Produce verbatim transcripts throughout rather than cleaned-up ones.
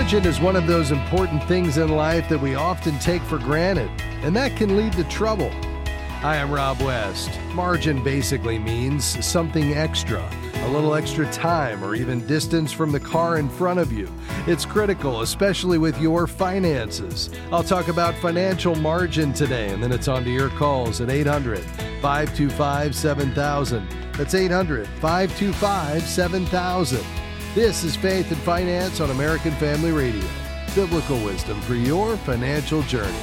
Margin is one of those important things in life that we often take for granted, and that can lead to trouble. Hi, I'm Rob West. Margin basically means something extra, a little extra time or even distance from the car in front of you. It's critical, especially with your finances. I'll talk about financial margin today, and then it's on to your calls at eight hundred, five two five, seven thousand. That's eight hundred, five two five, seven thousand. This is Faith and Finance on American Family Radio. Biblical wisdom for your financial journey.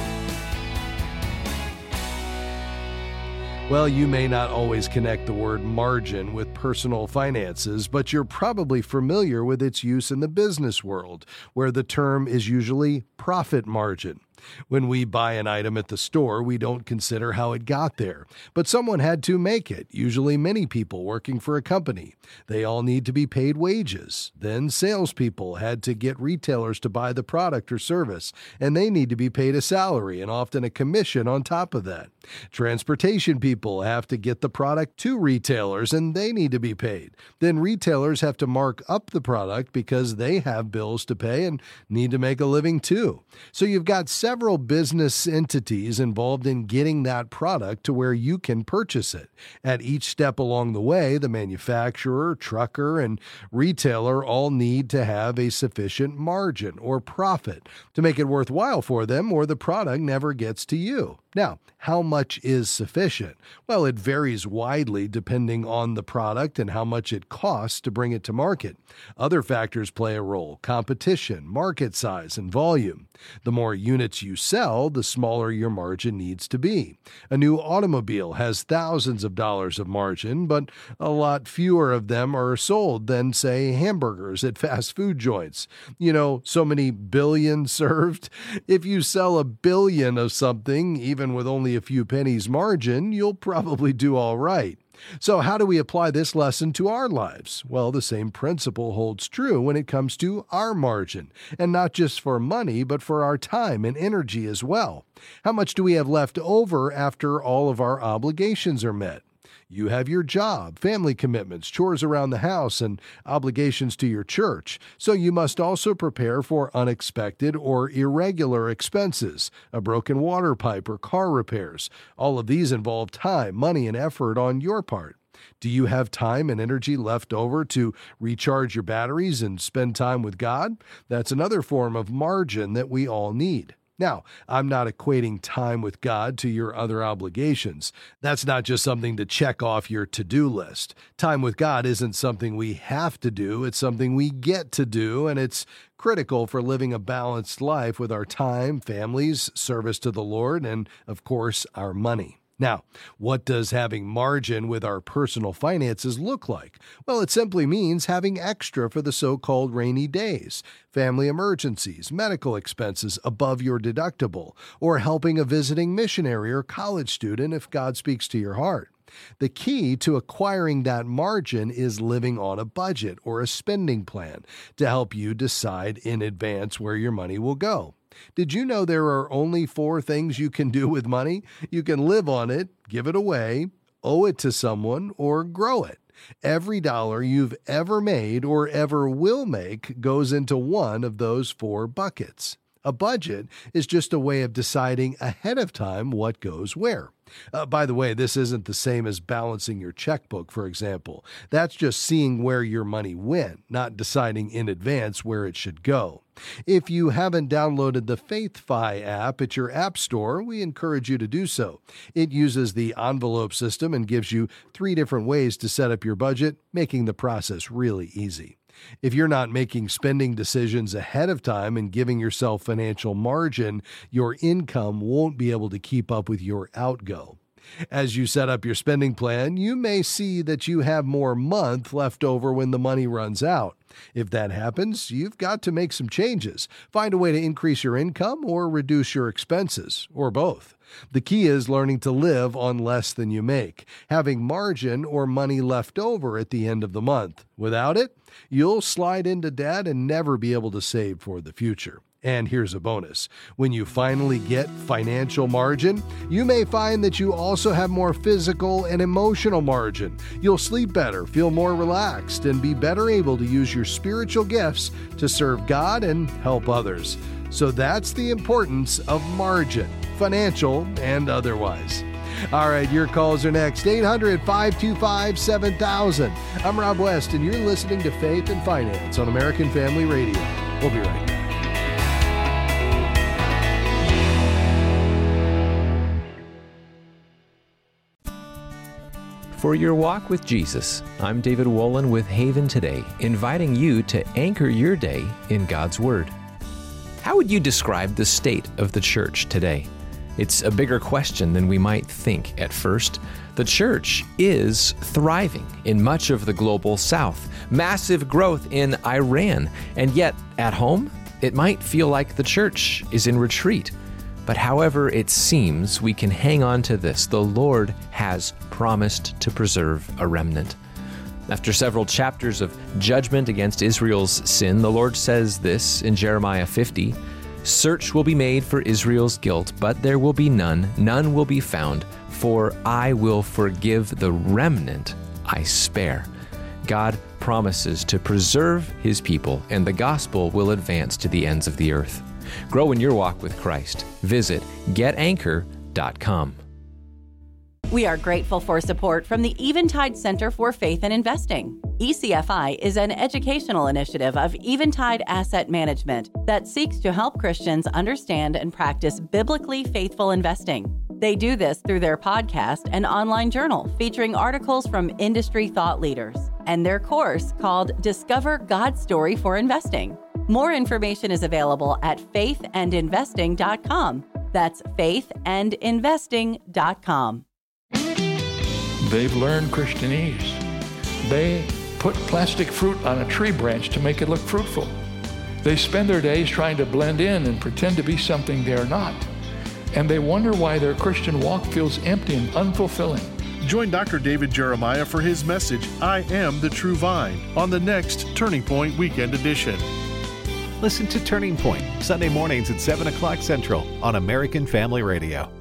Well, you may not always connect the word margin with personal finances, but you're probably familiar with its use in the business world, where the term is usually profit margin. When we buy an item at the store, we don't consider how it got there. But someone had to make it, usually many people working for a company. They all need to be paid wages. Then salespeople had to get retailers to buy the product or service, and they need to be paid a salary and often a commission on top of that. Transportation people have to get the product to retailers, and they need to be paid. Then retailers have to mark up the product because they have bills to pay and need to make a living too. So you've got several business entities involved in getting that product to where you can purchase it. At each step along the way, the manufacturer, trucker, and retailer all need to have a sufficient margin or profit to make it worthwhile for them, or the product never gets to you. Now, how much is sufficient? Well, it varies widely depending on the product and how much it costs to bring it to market. Other factors play a role: competition, market size, and volume. The more units you sell, the smaller your margin needs to be. A new automobile has thousands of dollars of margin, but a lot fewer of them are sold than, say, hamburgers at fast food joints. You know, so many billions served. If you sell a billion of something, even Even with only a few pennies margin, you'll probably do all right. So how do we apply this lesson to our lives? Well, the same principle holds true when it comes to our margin, and not just for money, but for our time and energy as well. How much do we have left over after all of our obligations are met? You have your job, family commitments, chores around the house, and obligations to your church. So you must also prepare for unexpected or irregular expenses, a broken water pipe or car repairs. All of these involve time, money, and effort on your part. Do you have time and energy left over to recharge your batteries and spend time with God? That's another form of margin that we all need. Now, I'm not equating time with God to your other obligations. That's not just something to check off your to-do list. Time with God isn't something we have to do, it's something we get to do, and it's critical for living a balanced life with our time, families, service to the Lord, and, of course, our money. Now, what does having margin with our personal finances look like? Well, it simply means having extra for the so-called rainy days, family emergencies, medical expenses above your deductible, or helping a visiting missionary or college student if God speaks to your heart. The key to acquiring that margin is living on a budget or a spending plan to help you decide in advance where your money will go. Did you know there are only four things you can do with money? You can live on it, give it away, owe it to someone, or grow it. Every dollar you've ever made or ever will make goes into one of those four buckets. A budget is just a way of deciding ahead of time what goes where. Uh, by the way, this isn't the same as balancing your checkbook, for example. That's just seeing where your money went, not deciding in advance where it should go. If you haven't downloaded the FaithFi app at your app store, we encourage you to do so. It uses the envelope system and gives you three different ways to set up your budget, making the process really easy. If you're not making spending decisions ahead of time and giving yourself financial margin, your income won't be able to keep up with your outgo. As you set up your spending plan, you may see that you have more month left over when the money runs out. If that happens, you've got to make some changes. Find a way to increase your income or reduce your expenses, or both. The key is learning to live on less than you make, having margin or money left over at the end of the month. Without it, you'll slide into debt and never be able to save for the future. And here's a bonus. When you finally get financial margin, you may find that you also have more physical and emotional margin. You'll sleep better, feel more relaxed, and be better able to use your spiritual gifts to serve God and help others. So that's the importance of margin, financial and otherwise. All right, your calls are next. eight hundred, five two five, seven thousand. I'm Rob West, and you're listening to Faith and Finance on American Family Radio. We'll be right back. For your walk with Jesus, I'm David Wolin with Haven Today, inviting you to anchor your day in God's Word. How would you describe the state of the church today? It's a bigger question than we might think at first. The church is thriving in much of the global south, massive growth in Iran, and yet at home, it might feel like the church is in retreat. But however it seems, we can hang on to this. The Lord has promised to preserve a remnant. After several chapters of judgment against Israel's sin, the Lord says this in Jeremiah fifty, "Search will be made for Israel's guilt, but there will be none, none will be found, for I will forgive the remnant I spare." God promises to preserve His people, and the gospel will advance to the ends of the earth. Grow in your walk with Christ. Visit get anchor dot com. We are grateful for support from the Eventide Center for Faith and Investing. E C F I is an educational initiative of Eventide Asset Management that seeks to help Christians understand and practice biblically faithful investing. They do this through their podcast and online journal featuring articles from industry thought leaders and their course called Discover God's Story for Investing. More information is available at faith and investing dot com. That's faith and investing dot com. They've learned Christianese. They put plastic fruit on a tree branch to make it look fruitful. They spend their days trying to blend in and pretend to be something they're not. And they wonder why their Christian walk feels empty and unfulfilling. Join Doctor David Jeremiah for his message, I Am the True Vine, on the next Turning Point Weekend Edition. Listen to Turning Point, Sunday mornings at seven o'clock Central on American Family Radio.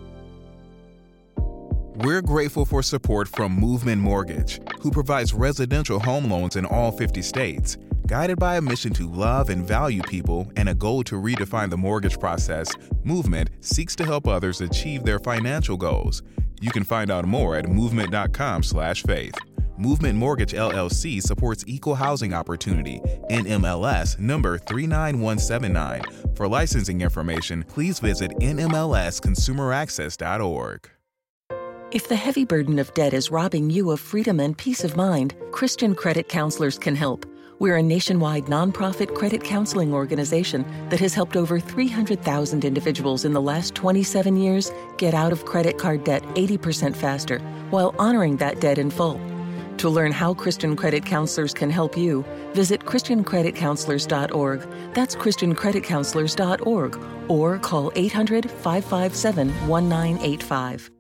We're grateful for support from Movement Mortgage, who provides residential home loans in all fifty states. Guided by a mission to love and value people and a goal to redefine the mortgage process, Movement seeks to help others achieve their financial goals. You can find out more at movement dot com slash faith. Movement Mortgage L L C supports equal housing opportunity, N M L S number three nine one seven nine. For licensing information, please visit N M L S consumer access dot org. If the heavy burden of debt is robbing you of freedom and peace of mind, Christian Credit Counselors can help. We're a nationwide nonprofit credit counseling organization that has helped over three hundred thousand individuals in the last twenty-seven years get out of credit card debt eighty percent faster while honoring that debt in full. To learn how Christian Credit Counselors can help you, visit christian credit counselors dot org. That's christian credit counselors dot org, or call eight hundred, five five seven, one nine eight five.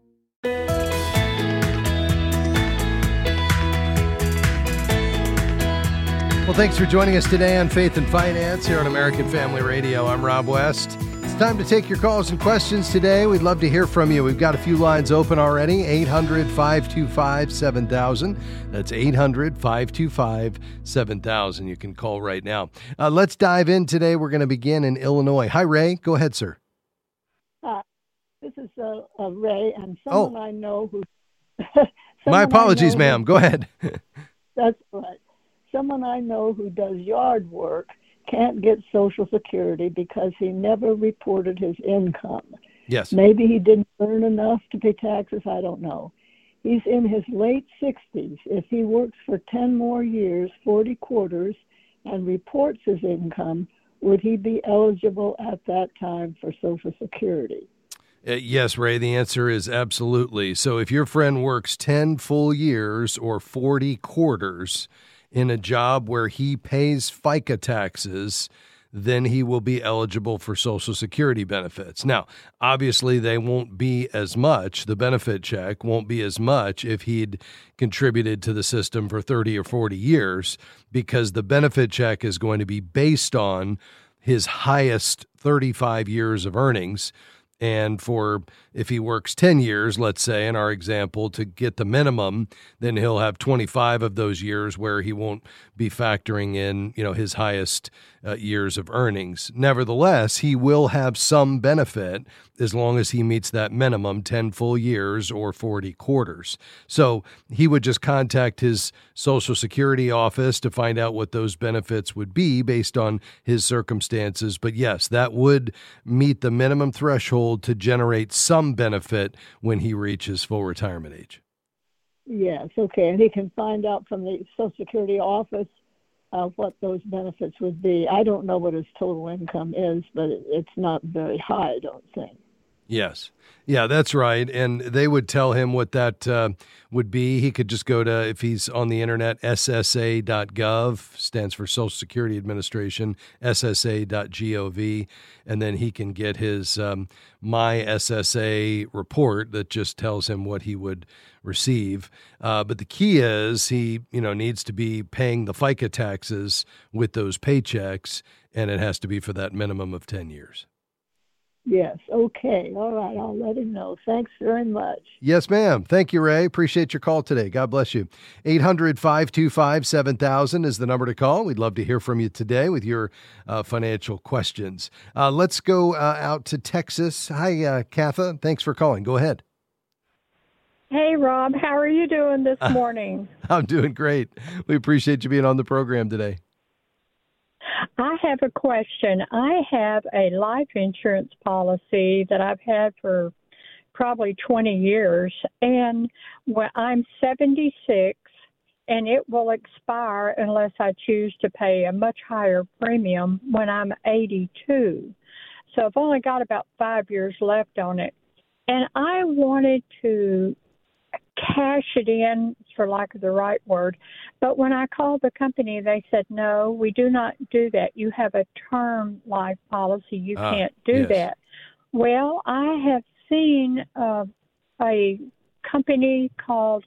Well, thanks for joining us today on Faith and Finance here on American Family Radio. I'm Rob West. It's time to take your calls and questions today. We'd love to hear from you. We've got a few lines open already. eight hundred, five two five, seven thousand. That's eight hundred, five two five, seven thousand. You can call right now. Uh, let's dive in today. We're going to begin in Illinois. Hi, Ray. Go ahead, sir. Uh, this is uh, uh, Ray, and someone oh. I know who... My apologies, ma'am. Who, Go ahead. That's right. Someone I know who does yard work can't get Social Security because he never reported his income. Yes. Maybe he didn't earn enough to pay taxes. I don't know. He's in his late sixties. If he works for ten more years, forty quarters, and reports his income, would he be eligible at that time for Social Security? Uh, yes, Ray, the answer is absolutely. So if your friend works ten full years or forty quarters in a job where he pays FICA taxes, then he will be eligible for Social Security benefits. Now, obviously, they won't be as much. The benefit check won't be as much if he'd contributed to the system for thirty or forty years, because the benefit check is going to be based on his highest thirty-five years of earnings. And for, if he works ten years, let's say, in our example, to get the minimum, then he'll have twenty-five of those years where he won't be factoring in, you know, his highest uh, years of earnings. Nevertheless, he will have some benefit as long as he meets that minimum, ten full years or forty quarters. So he would just contact his Social Security office to find out what those benefits would be based on his circumstances. But yes, that would meet the minimum threshold to generate some benefit when he reaches full retirement age. Yes, okay. And he can find out from the Social Security office uh, what those benefits would be. I don't know what his total income is, but it, it's not very high, I don't think. Yes. Yeah, that's right. And they would tell him what that uh, would be. He could just go to, if he's on the internet, S S A dot gov, stands for Social Security Administration, S S A dot gov, and then he can get his um, My S S A report that just tells him what he would receive. Uh, but the key is he, you know, needs to be paying the FICA taxes with those paychecks, and it has to be for that minimum of ten years. Yes. Okay. All right. I'll let him know. Thanks very much. Yes, ma'am. Thank you, Ray. Appreciate your call today. God bless you. eight hundred, five two five, seven thousand is the number to call. We'd love to hear from you today with your uh, financial questions. Uh, let's go uh, out to Texas. Hi, uh, Katha. Thanks for calling. Go ahead. Hey, Rob. How are you doing this morning? Uh, I'm doing great. We appreciate you being on the program today. I have a question. I have a life insurance policy that I've had for probably twenty years, and when I'm seventy-six, and it will expire unless I choose to pay a much higher premium when I'm eighty-two. So I've only got about five years left on it, and I wanted to cash it in, for lack of the right word. But when I called the company, they said, no, we do not do that. You have a term life policy. You ah, can't do yes. that. Well, I have seen uh, a company called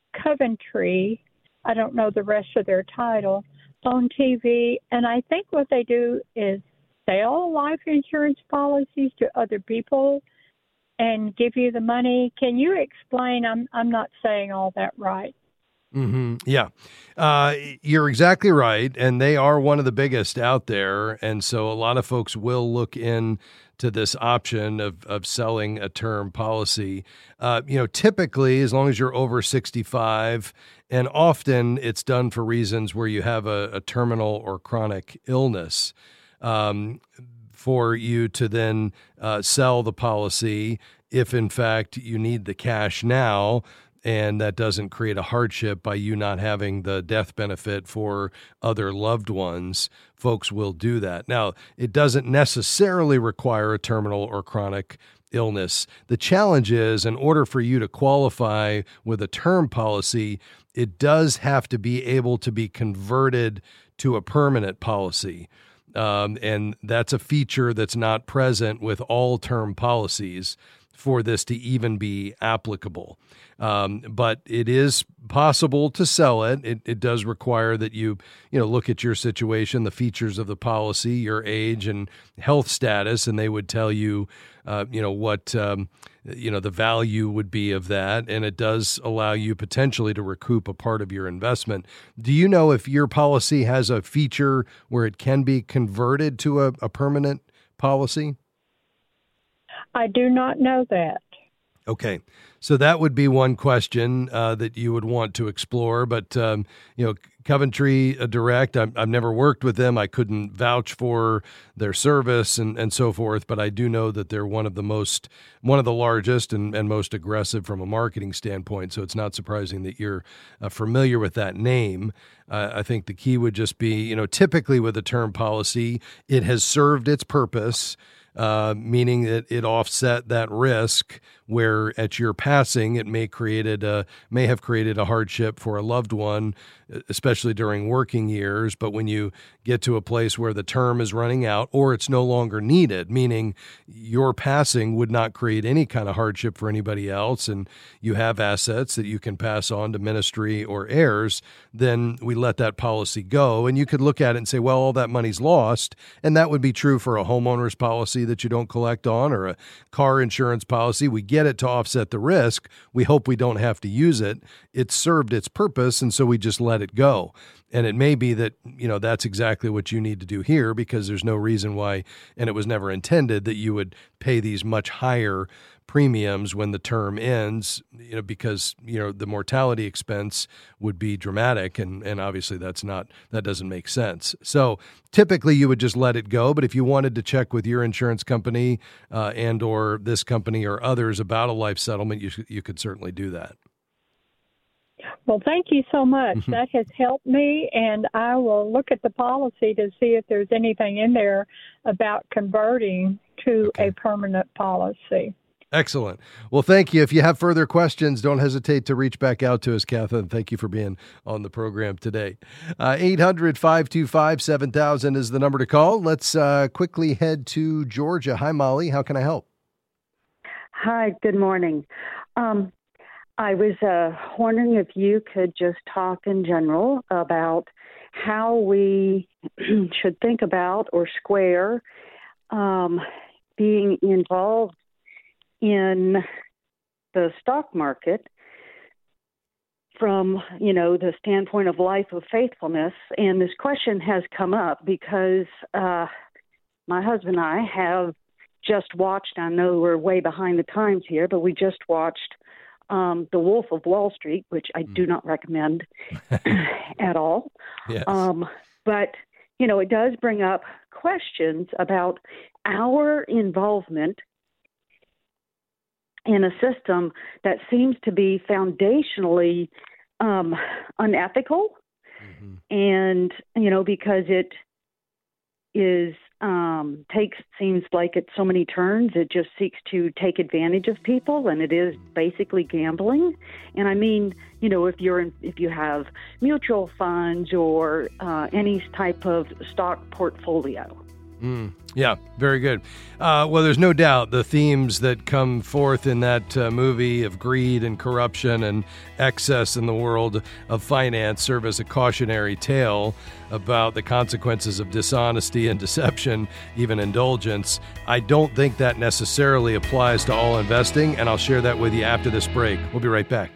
Coventry, I don't know the rest of their title, on T V, and I think what they do is sell life insurance policies to other people and give you the money. Can you explain? I'm I'm not saying all that right. Mm-hmm. Yeah, uh, you're exactly right, and they are one of the biggest out there, and so a lot of folks will look in to this option of of selling a term policy. Uh, you know, typically, as long as you're over sixty-five, and often it's done for reasons where you have a, a terminal or chronic illness. Um, for you to then uh, sell the policy if, in fact, you need the cash now, and that doesn't create a hardship by you not having the death benefit for other loved ones. Folks will do that. Now, it doesn't necessarily require a terminal or chronic illness. The challenge is, in order for you to qualify with a term policy, it does have to be able to be converted to a permanent policy. Um, and that's a feature that's not present with all term policies for this to even be applicable. Um, but it is possible to sell it. It, it does require that you, you know, look at your situation, the features of the policy, your age and health status, and they would tell you, uh, you know, what, um, you know, the value would be of that. And it does allow you potentially to recoup a part of your investment. Do you know if your policy has a feature where it can be converted to a, a permanent policy? I do not know that. Okay. So that would be one question uh, that you would want to explore. But, um, you know, Coventry uh, Direct, I've, I've never worked with them. I couldn't vouch for their service and, and so forth. But I do know that they're one of the most, one of the largest and, and most aggressive from a marketing standpoint. So it's not surprising that you're uh, familiar with that name. Uh, I think the key would just be, you know, typically with a term policy, it has served its purpose. Uh, meaning that it offset that risk where at your passing it may created a, may have created a hardship for a loved one, especially during working years. But when you get to a place where the term is running out or it's no longer needed, meaning your passing would not create any kind of hardship for anybody else, and you have assets that you can pass on to ministry or heirs, then we let that policy go. And you could look at it and say, well, all that money's lost. And that would be true for a homeowner's policy that you don't collect on or a car insurance policy. We get it to offset the risk. We hope we don't have to use it. It's served its purpose, and so we just let it go. And it may be that, you know, that's exactly what you need to do here, because there's no reason why, and it was never intended that you would pay these much higher premiums when the term ends, you know, because, you know, the mortality expense would be dramatic. And, and obviously that's not, that doesn't make sense. So typically you would just let it go. But if you wanted to check with your insurance company uh, and or this company or others about a life settlement, you, you could certainly do that. Well, thank you so much. Mm-hmm. That has helped me, and I will look at the policy to see if there's anything in there about converting to okay. a permanent policy. Excellent. Well, thank you. If you have further questions, don't hesitate to reach back out to us, Catherine. Thank you for being on the program today. Uh, eight hundred, five two five, seven thousand is the number to call. Let's uh, quickly head to Georgia. Hi, Molly. How can I help? Hi, good morning. Um, I was uh, wondering if you could just talk in general about how we should think about or square um, being involved in the stock market from, you know, the standpoint of life of faithfulness. And this question has come up because uh, my husband and I have just watched, I know we're way behind the times here, but we just watched Um, The Wolf of Wall Street, which I do not recommend at all. Yes. Um, but, you know, it does bring up questions about our involvement in a system that seems to be foundationally um, unethical. Mm-hmm. And, you know, because it is um, takes seems like at so many turns, it just seeks to take advantage of people, and it is basically gambling. And I mean, you know, if you're in, if you have mutual funds or uh, any type of stock portfolio. Mm, yeah, very good. Uh, well, there's no doubt the themes that come forth in that uh, movie of greed and corruption and excess in the world of finance serve as a cautionary tale about the consequences of dishonesty and deception, even indulgence. I don't think that necessarily applies to all investing, and I'll share that with you after this break. We'll be right back.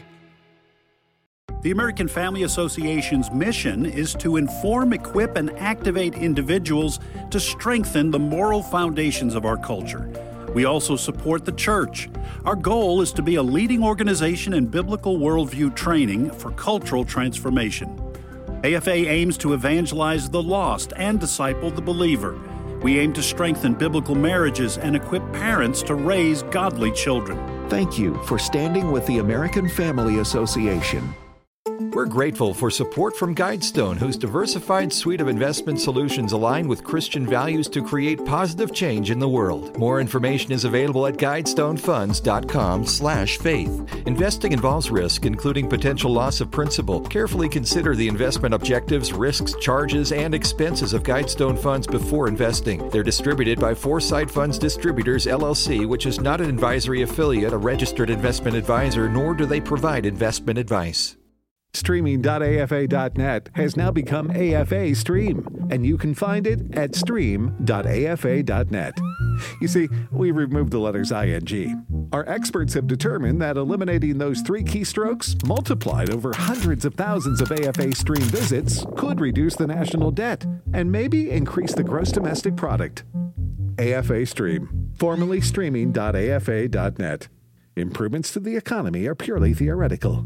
The American Family Association's mission is to inform, equip, and activate individuals to strengthen the moral foundations of our culture. We also support the church. Our goal is to be a leading organization in biblical worldview training for cultural transformation. A F A aims to evangelize the lost and disciple the believer. We aim to strengthen biblical marriages and equip parents to raise godly children. Thank you for standing with the American Family Association. We're grateful for support from Guidestone, whose diversified suite of investment solutions align with Christian values to create positive change in the world. More information is available at guidestonefunds.com slash faith. Investing involves risk, including potential loss of principal. Carefully consider the investment objectives, risks, charges, and expenses of Guidestone Funds before investing. They're distributed by Foresight Funds Distributors, L L C, which is not an advisory affiliate, a registered investment advisor, nor do they provide investment advice. Streaming dot A F A dot net has now become A F A Stream, and you can find it at stream dot A F A dot net. You see, we removed the letters I N G. Our experts have determined that eliminating those three keystrokes, multiplied over hundreds of thousands of A F A Stream visits, could reduce the national debt and maybe increase the gross domestic product. A F A Stream, formerly streaming dot A F A dot net. Improvements to the economy are purely theoretical.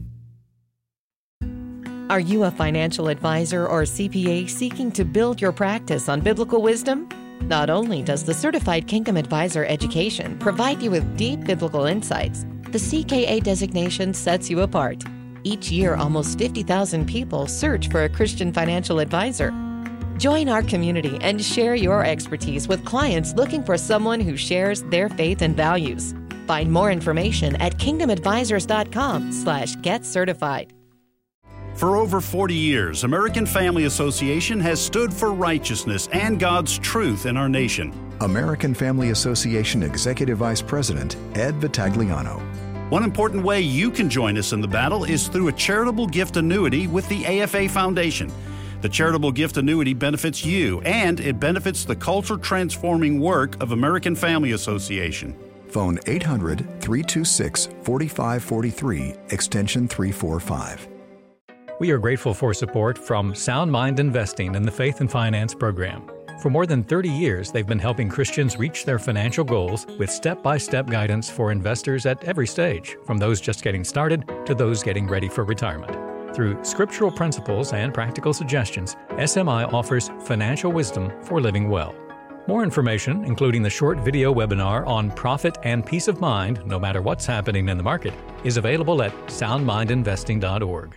Are you a financial advisor or C P A seeking to build your practice on biblical wisdom? Not only does the Certified Kingdom Advisor education provide you with deep biblical insights, the C K A designation sets you apart. Each year, almost fifty thousand people search for a Christian financial advisor. Join our community and share your expertise with clients looking for someone who shares their faith and values. Find more information at kingdomadvisors.com slash get certified. For over forty years, American Family Association has stood for righteousness and God's truth in our nation. American Family Association Executive Vice President Ed Vitagliano. One important way you can join us in the battle is through a charitable gift annuity with the A F A Foundation. The charitable gift annuity benefits you, and it benefits the culture-transforming work of American Family Association. Phone eight hundred, three two six, four five four three, extension three forty-five. We are grateful for support from Sound Mind Investing in the Faith and Finance Program. For more than thirty years, they've been helping Christians reach their financial goals with step-by-step guidance for investors at every stage, from those just getting started to those getting ready for retirement. Through scriptural principles and practical suggestions, S M I offers financial wisdom for living well. More information, including the short video webinar on profit and peace of mind, no matter what's happening in the market, is available at sound mind investing dot org.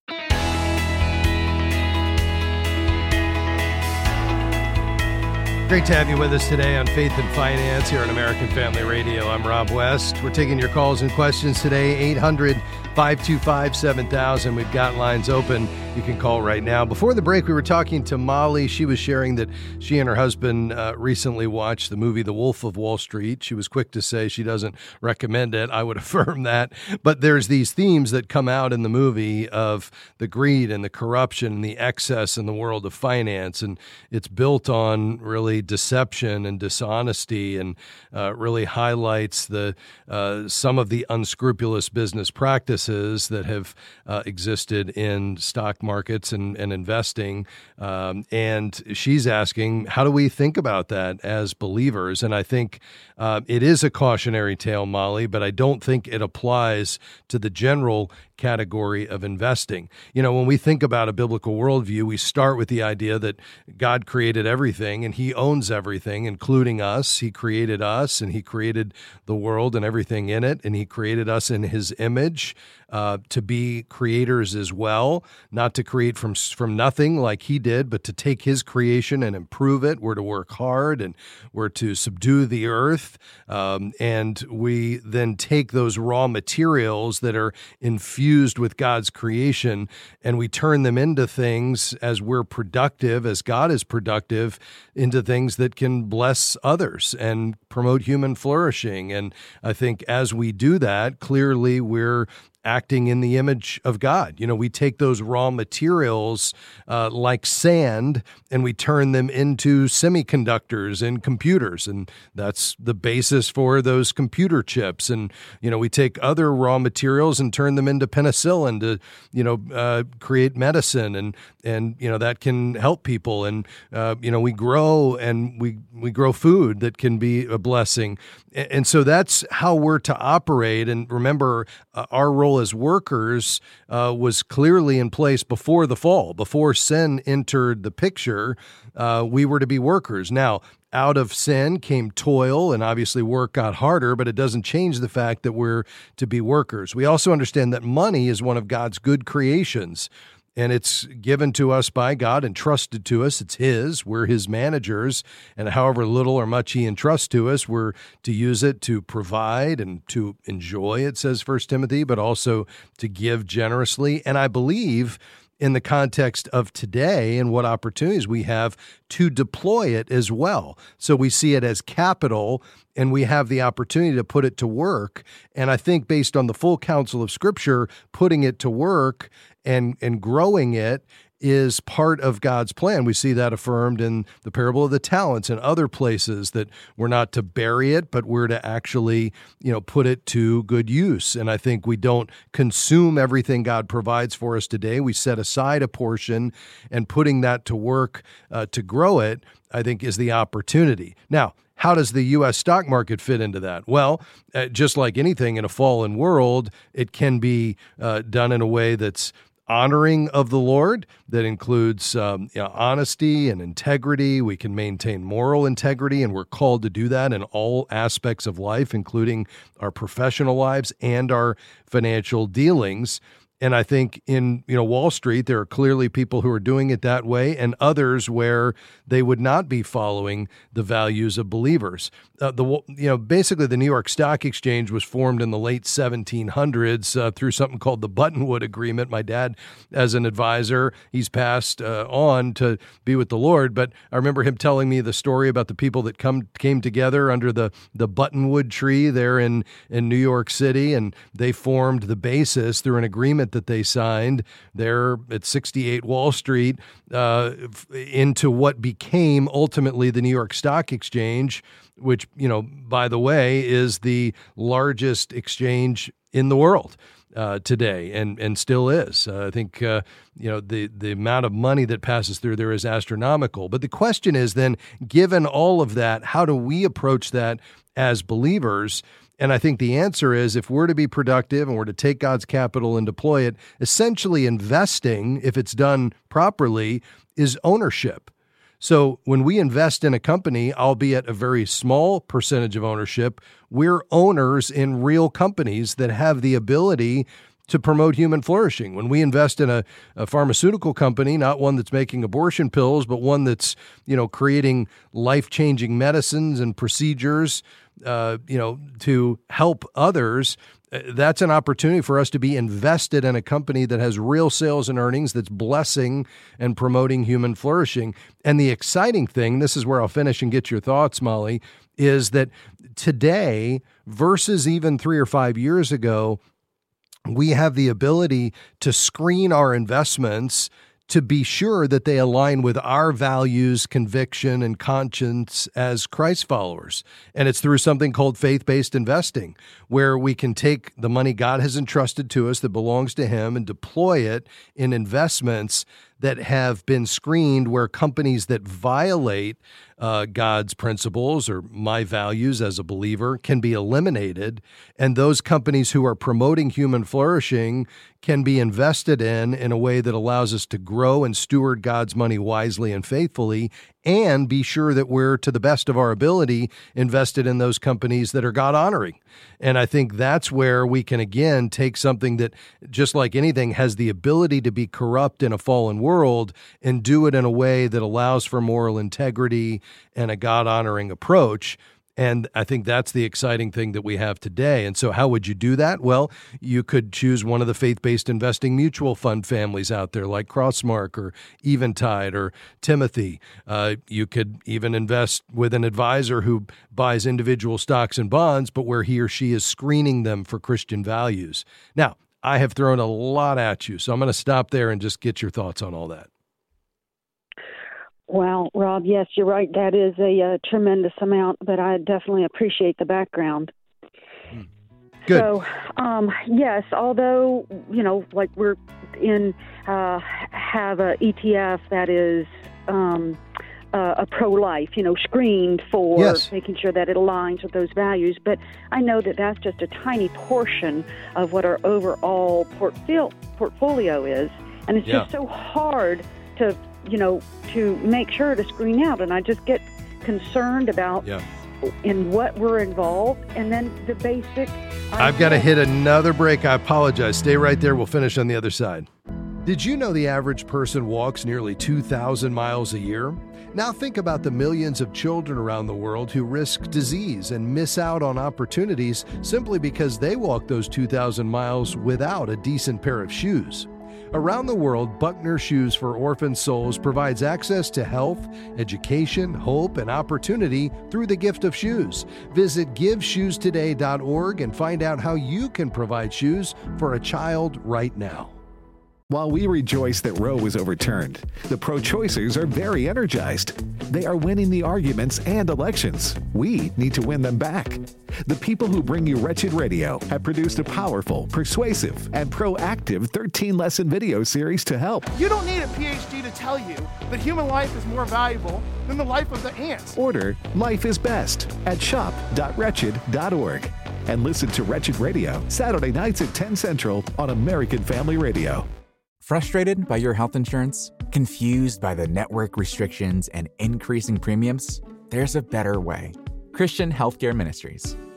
Great to have you with us today on Faith and Finance here on American Family Radio. I'm Rob West. We're taking your calls and questions today, eight hundred, five two five, seven thousand. We've got lines open. You can call right now. Before the break, we were talking to Molly. She was sharing that she and her husband uh, recently watched the movie The Wolf of Wall Street. She was quick to say she doesn't recommend it. I would affirm that. But there's these themes that come out in the movie of the greed and the corruption and the excess in the world of finance. And it's built on really deception and dishonesty, and uh, really highlights the uh, some of the unscrupulous business practices that have uh, existed in stock markets and, and investing. Um, and she's asking, how do we think about that as believers? And I think uh, it is a cautionary tale, Molly, but I don't think it applies to the general category of investing. You know, when we think about a biblical worldview, we start with the idea that God created everything and he owns everything, including us. He created us and he created the world and everything in it, and he created us in his image uh, to be creators as well, not to create from from nothing like he did, but to take his creation and improve it. We're to work hard and we're to subdue the earth. Um, and we then take those raw materials that are infused with God's creation and we turn them into things as we're productive, as God is productive, into things that can bless others and promote human flourishing. And I think as we do that, clearly we're acting in the image of God. You know, we take those raw materials uh, like sand and we turn them into semiconductors and computers. And that's the basis for those computer chips. And, you know, we take other raw materials and turn them into penicillin to, you know, uh, create medicine. And, and, you know, that can help people. And, uh, you know, we grow and we, we grow food that can be a blessing. And so that's how we're to operate. And remember, uh, our role as workers uh, was clearly in place before the fall. Before sin entered the picture, uh, we were to be workers. Now, out of sin came toil, and obviously work got harder, but it doesn't change the fact that we're to be workers. We also understand that money is one of God's good creations. And it's given to us by God and trusted to us. It's his. We're his managers. And however little or much he entrusts to us, we're to use it to provide and to enjoy, it says First Timothy, but also to give generously. And I believe in the context of today and what opportunities we have to deploy it as well. So we see it as capital and we have the opportunity to put it to work. And I think based on the full counsel of Scripture, putting it to work and, and growing it is part of God's plan. We see that affirmed in the parable of the talents and other places, that we're not to bury it, but we're to actually, you know, put it to good use. And I think we don't consume everything God provides for us today. We set aside a portion, and putting that to work uh, to grow it, I think, is the opportunity. Now, how does the U S stock market fit into that? Well, uh, just like anything in a fallen world, it can be uh, done in a way that's honoring of the Lord, that includes um, you know, honesty and integrity. We can maintain moral integrity, and we're called to do that in all aspects of life, including our professional lives and our financial dealings. And I think in, you know, Wall Street, there are clearly people who are doing it that way, and others where they would not be following the values of believers. Uh, the you know basically the New York Stock Exchange was formed in the late seventeen hundreds uh, through something called the Buttonwood Agreement. My dad, as an advisor, he's passed uh, on to be with the Lord, but I remember him telling me the story about the people that come came together under the the Buttonwood tree there in in New York City, and they formed the basis through an agreement that they signed there at sixty-eight Wall Street uh, into what became ultimately the New York Stock Exchange, which, you know, by the way, is the largest exchange in the world uh, today, and and still is. Uh, I think uh, you know the the amount of money that passes through there is astronomical. But the question is then, given all of that, how do we approach that as believers? And I think the answer is, if we're to be productive and we're to take God's capital and deploy it, essentially investing, if it's done properly, is ownership. So when we invest in a company, albeit a very small percentage of ownership, we're owners in real companies that have the ability to promote human flourishing. When we invest in a, a pharmaceutical company, not one that's making abortion pills, but one that's, you know, creating life-changing medicines and procedures, uh, you know, to help others, that's an opportunity for us to be invested in a company that has real sales and earnings, that's blessing and promoting human flourishing. And the exciting thing, this is where I'll finish and get your thoughts, Molly, is that today versus even three or five years ago, we have the ability to screen our investments to be sure that they align with our values, conviction, and conscience as Christ followers. And it's through something called faith-based investing, where we can take the money God has entrusted to us that belongs to Him and deploy it in investments that have been screened, where companies that violate uh, God's principles or my values as a believer can be eliminated, and those companies who are promoting human flourishing can be invested in in a way that allows us to grow and steward God's money wisely and faithfully, and be sure that we're, to the best of our ability, invested in those companies that are God-honoring. And I think that's where we can, again, take something that, just like anything, has the ability to be corrupt in a fallen world and do it in a way that allows for moral integrity and a God-honoring approach. And I think that's the exciting thing that we have today. And so how would you do that? Well, you could choose one of the faith-based investing mutual fund families out there like Crossmark or Eventide or Timothy. Uh, you could even invest with an advisor who buys individual stocks and bonds, but where he or she is screening them for Christian values. Now, I have thrown a lot at you, so I'm going to stop there and just get your thoughts on all that. Well, Rob, yes, you're right. That is a, a tremendous amount, but I definitely appreciate the background. Good. So, um, yes, although, you know, like we're in, uh, have a E T F that is um, uh, a pro-life, you know, screened for yes. making sure that it aligns with those values. But I know that that's just a tiny portion of what our overall portfil- portfolio is. And it's yeah. just so hard to you know, to make sure to screen out. And I just get concerned about yeah. in what we're involved, and then the basic... I've got to hit another break. I apologize. Stay right there. We'll finish on the other side. Did you know the average person walks nearly two thousand miles a year? Now think about the millions of children around the world who risk disease and miss out on opportunities simply because they walk those two thousand miles without a decent pair of shoes. Around the world, Buckner Shoes for Orphan Souls provides access to health, education, hope, and opportunity through the gift of shoes. Visit give shoes today dot org and find out how you can provide shoes for a child right now. While we rejoice that Roe was overturned, the pro-choicers are very energized. They are winning the arguments and elections. We need to win them back. The people who bring you Wretched Radio have produced a powerful, persuasive, and proactive thirteen-lesson video series to help. You don't need a P H D to tell you that human life is more valuable than the life of the ants. Order Life is Best at shop dot wretched dot org. And listen to Wretched Radio Saturday nights at ten Central on American Family Radio. Frustrated by your health insurance? Confused by the network restrictions and increasing premiums? There's a better way. Christian Healthcare Ministries.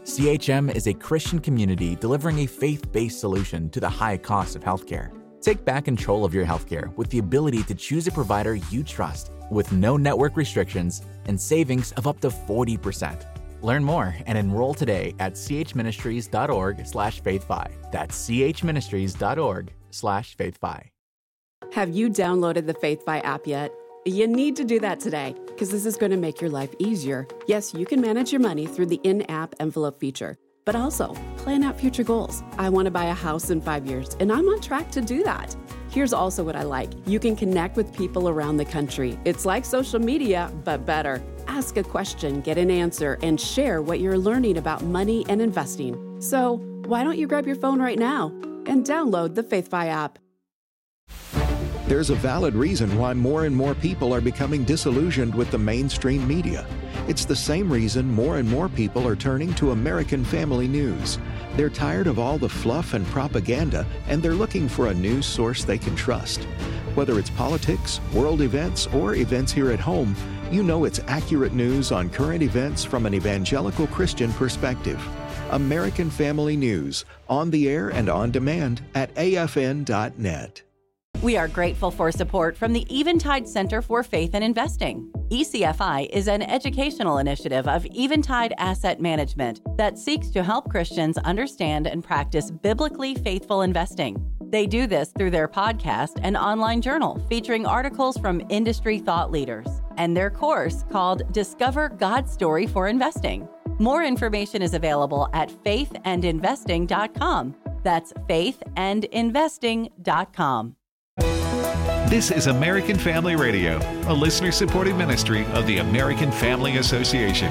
C H M is a Christian community delivering a faith-based solution to the high cost of healthcare. Take back control of your healthcare with the ability to choose a provider you trust with no network restrictions and savings of up to forty percent. Learn more and enroll today at chministries.org slash faithfi. That's chministries.org slash faithfi. Have you downloaded the FaithFi app yet? You need to do that today because this is going to make your life easier. Yes, you can manage your money through the in-app envelope feature, but also plan out future goals. I want to buy a house in five years, and I'm on track to do that. Here's also what I like. You can connect with people around the country. It's like social media, but better. Ask a question, get an answer, and share what you're learning about money and investing. So why don't you grab your phone right now and download the FaithFi app? There's a valid reason why more and more people are becoming disillusioned with the mainstream media. It's the same reason more and more people are turning to American Family News. They're tired of all the fluff and propaganda, and they're looking for a news source they can trust. Whether it's politics, world events, or events here at home, you know it's accurate news on current events from an evangelical Christian perspective. American Family News, on the air and on demand at A F N dot net. We are grateful for support from the Eventide Center for Faith and Investing. E C F I is an educational initiative of Eventide Asset Management that seeks to help Christians understand and practice biblically faithful investing. They do this through their podcast and online journal featuring articles from industry thought leaders and their course called Discover God's Story for Investing. More information is available at faith and investing dot com. That's faith and investing dot com. This is American Family Radio, a listener-supported ministry of the American Family Association.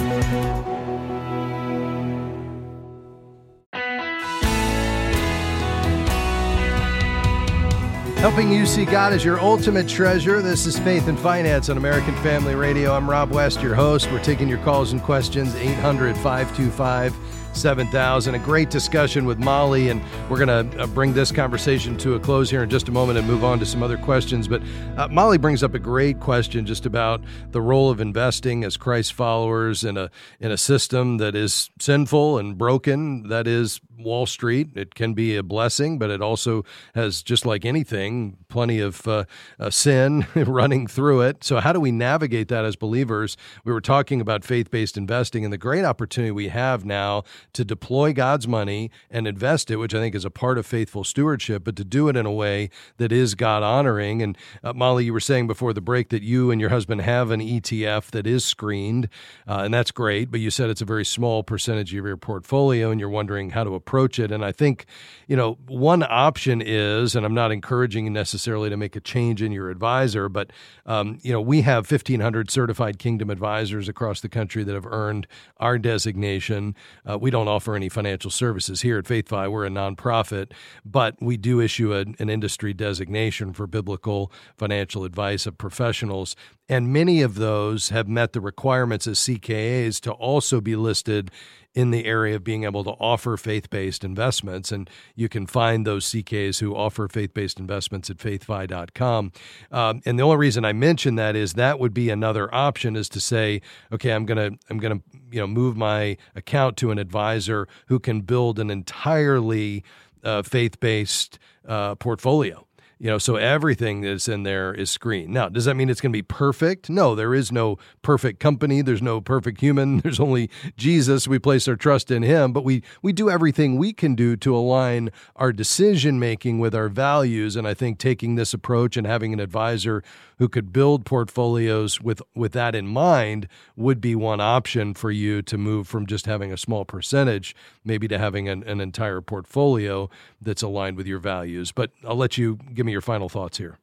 Helping you see God as your ultimate treasure. This is Faith and Finance on American Family Radio. I'm Rob West, your host. We're taking your calls and questions, eight hundred, five two five, seven thousand. A great discussion with Molly, and we're going to bring this conversation to a close here in just a moment and move on to some other questions. But uh, Molly brings up a great question just about the role of investing as Christ followers in a in a system that is sinful and broken, that is Wall Street. It can be a blessing, but it also has, just like anything, plenty of uh, uh, sin running through it. So how do we navigate that as believers? We were talking about faith-based investing and the great opportunity we have now to deploy God's money and invest it, which I think is a part of faithful stewardship, but to do it in a way that is God-honoring. And uh, Molly, you were saying before the break that you and your husband have an E T F that is screened, uh, and that's great, but you said it's a very small percentage of your portfolio, and you're wondering how to approach it. And I think, you know, one option is, and I'm not encouraging you necessarily to make a change in your advisor, but, um, you know, we have fifteen hundred certified Kingdom advisors across the country that have earned our designation. Uh, we don't offer any financial services here at FaithFi. We're a nonprofit, but we do issue a, an industry designation for biblical financial advice of professionals. And many of those have met the requirements as C K As to also be listed in the area of being able to offer faith-based investments. And you can find those C K As who offer faith-based investments at faithfi dot com. Um, and the only reason I mention that is that would be another option, is to say, okay, I'm going to I'm going to you know move my account to an advisor who can build an entirely uh, faith-based uh, portfolio. You know, so everything that's in there is screened. Now, does that mean it's going to be perfect? No, there is no perfect company. There's no perfect human. There's only Jesus. We place our trust in him, but we, we do everything we can do to align our decision-making with our values. And I think taking this approach and having an advisor who could build portfolios with, with that in mind would be one option for you to move from just having a small percentage, maybe to having an, an entire portfolio that's aligned with your values. But I'll let you give me your final thoughts here.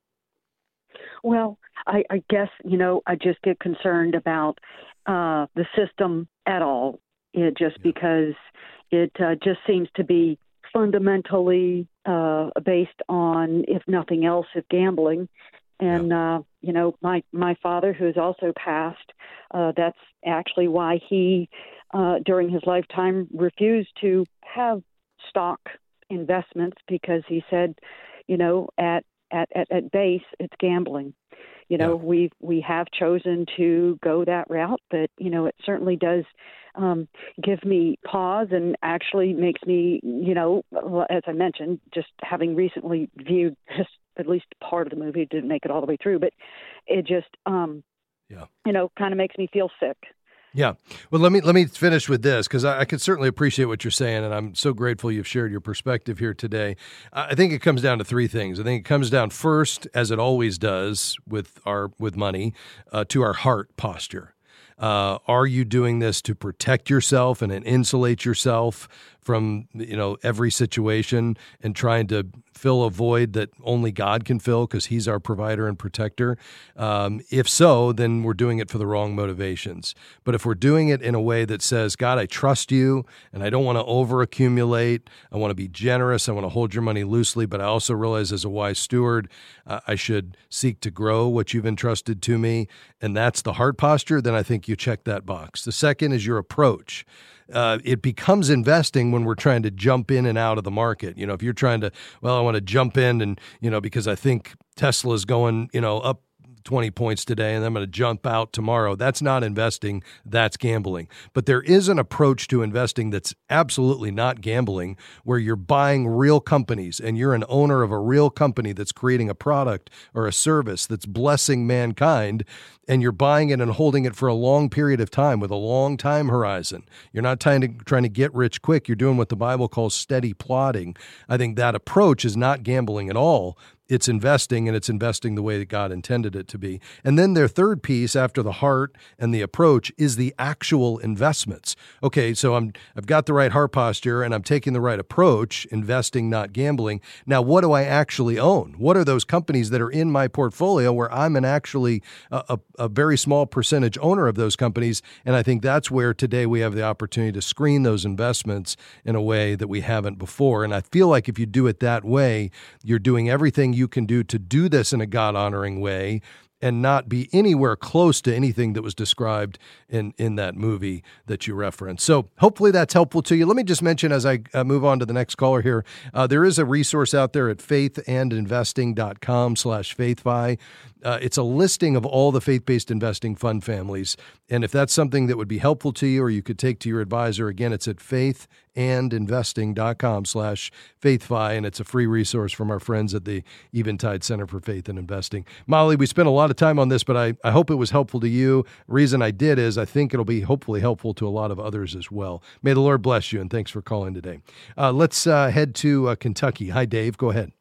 Well, I, I guess, you know, I just get concerned about uh, the system at all, it just yeah. because it uh, just seems to be fundamentally uh, based on, if nothing else, if gambling. And, yeah. uh, you know, my, my father, who has also passed, uh, that's actually why he, uh, during his lifetime, refused to have stock investments, because he said, you know, at, at, at, at base, it's gambling. You know, Yeah. we we have chosen to go that route, but, you know, it certainly does um, give me pause and actually makes me, you know, as I mentioned, just having recently viewed just at least part of the movie, didn't make it all the way through, but it just, um, yeah. you know, kind of makes me feel sick. Yeah. Well, let me let me finish with this, because I, I can certainly appreciate what you're saying, and I'm so grateful you've shared your perspective here today. I think it comes down to three things. I think it comes down first, as it always does with our with money, uh, to our heart posture. Uh, are you doing this to protect yourself and, and insulate yourself from, you know, every situation and trying to fill a void that only God can fill because he's our provider and protector? Um, if so, then we're doing it for the wrong motivations. But if we're doing it in a way that says, God, I trust you and I don't want to over accumulate. I want to be generous. I want to hold your money loosely, but I also realize as a wise steward, uh, I should seek to grow what you've entrusted to me. And that's the heart posture. Then I think you check that box. The second is your approach. Uh, it becomes investing when we're trying to jump in and out of the market. You know, if you're trying to, well, I want to jump in and, you know, because I think Tesla's going, you know, up twenty points today and I'm going to jump out tomorrow. That's not investing. That's gambling. But there is an approach to investing that's absolutely not gambling, where you're buying real companies and you're an owner of a real company that's creating a product or a service that's blessing mankind, and you're buying it and holding it for a long period of time with a long time horizon. You're not trying to trying to get rich quick. You're doing what the Bible calls steady plodding. I think that approach is not gambling at all. It's investing, and it's investing the way that God intended it to be. And then their third piece after the heart and the approach is the actual investments. Okay, so I'm, I've got the right heart posture and I'm taking the right approach, investing, not gambling. Now, what do I actually own? What are those companies that are in my portfolio where I'm an actually a, a, a very small percentage owner of those companies? And I think that's where today we have the opportunity to screen those investments in a way that we haven't before. And I feel like if you do it that way, you're doing everything you can do to do this in a God-honoring way and not be anywhere close to anything that was described in, in that movie that you referenced. So hopefully that's helpful to you. Let me just mention as I uh, move on to the next caller here, uh, there is a resource out there at faithandinvesting.com slash faithfi. Uh, it's a listing of all the faith-based investing fund families. And if that's something that would be helpful to you or you could take to your advisor, again, it's at faithandinvesting.com slash faithfi, and it's a free resource from our friends at the Eventide Center for Faith and Investing. Molly, we spent a lot of time on this, but I, I hope it was helpful to you. The reason I did is I think it'll be hopefully helpful to a lot of others as well. May the Lord bless you, and thanks for calling today. Uh, let's uh, head to uh, Kentucky. Hi, Dave. Go ahead.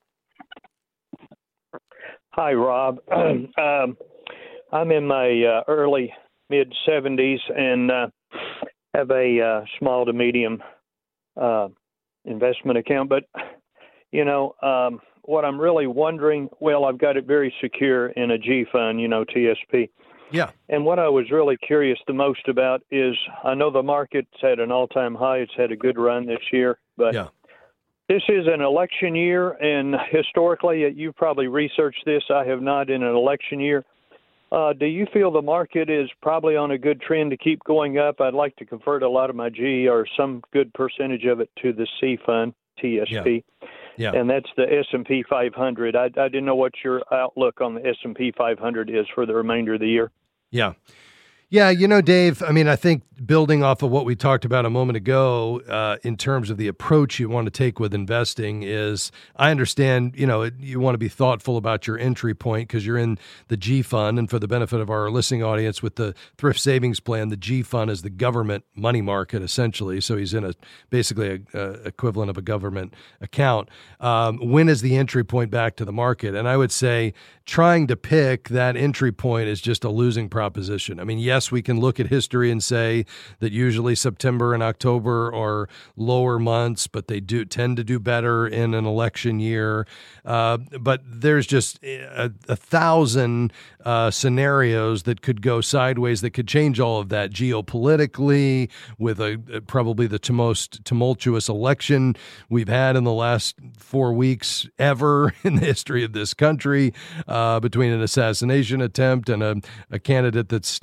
Hi, Rob. um, I'm in my uh, early, mid-seventies and uh, have a uh, small to medium uh, investment account. But, you know, um, what I'm really wondering, well, I've got it very secure in a G fund, you know, T S P. Yeah. And what I was really curious the most about is I know the market's at an all-time high. It's had a good run this year. But yeah. This is an election year, and historically, you've probably researched this. I have not in an election year. Uh, do you feel the market is probably on a good trend to keep going up? I'd like to convert a lot of my G or some good percentage of it to the C fund, T S P. Yeah. Yeah. And that's the S and P five hundred. I, I didn't know what your outlook on the S and P five hundred is for the remainder of the year. Yeah. Yeah, you know, Dave, I mean, I think building off of what we talked about a moment ago uh, in terms of the approach you want to take with investing is, I understand, you know, you want to be thoughtful about your entry point because you're in the G fund. And for the benefit of our listening audience, with the thrift savings plan, the G fund is the government money market, essentially. So he's in a basically a, a equivalent of a government account. Um, when is the entry point back to the market? And I would say trying to pick that entry point is just a losing proposition. I mean, yes, we can look at history and say that usually September and October are lower months, but they do tend to do better in an election year. Uh, but there's just a, a thousand uh, scenarios that could go sideways that could change all of that geopolitically, with a probably the most tumultuous election we've had in the last four weeks ever in the history of this country, uh, between an assassination attempt and a, a candidate that stepped down.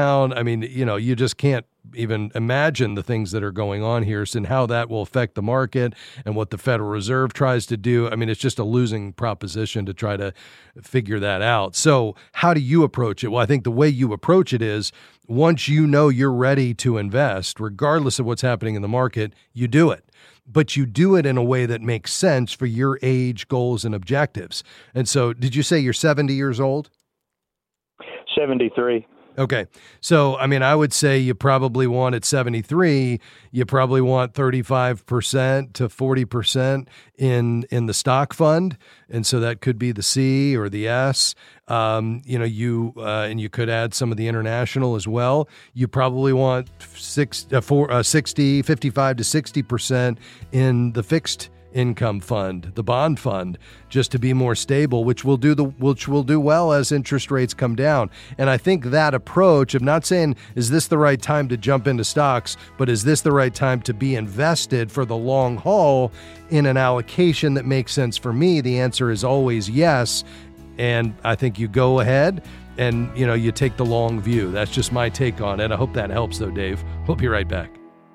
down. I mean, you know, you just can't even imagine the things that are going on here and how that will affect the market and what the Federal Reserve tries to do. I mean, it's just a losing proposition to try to figure that out. So how do you approach it? Well, I think the way you approach it is once you know you're ready to invest, regardless of what's happening in the market, you do it. But you do it in a way that makes sense for your age, goals, and objectives. And so did you say you're seventy years old? seventy-three. Okay. So, I mean, I would say you probably want at seventy-three, you probably want thirty-five percent to forty percent in, in the stock fund. And so that could be the C or the S. Um, you know, you, uh, and you could add some of the international as well. You probably want six, uh, four, uh, sixty, fifty-five to sixty percent in the fixed income fund, the bond fund, just to be more stable, which will do the which will do well as interest rates come down. And I think that approach of not saying, is this the right time to jump into stocks, but is this the right time to be invested for the long haul in an allocation that makes sense for me? The answer is always yes. And I think you go ahead and, you know, you take the long view. That's just my take on it. I hope that helps though, Dave. We'll be right back.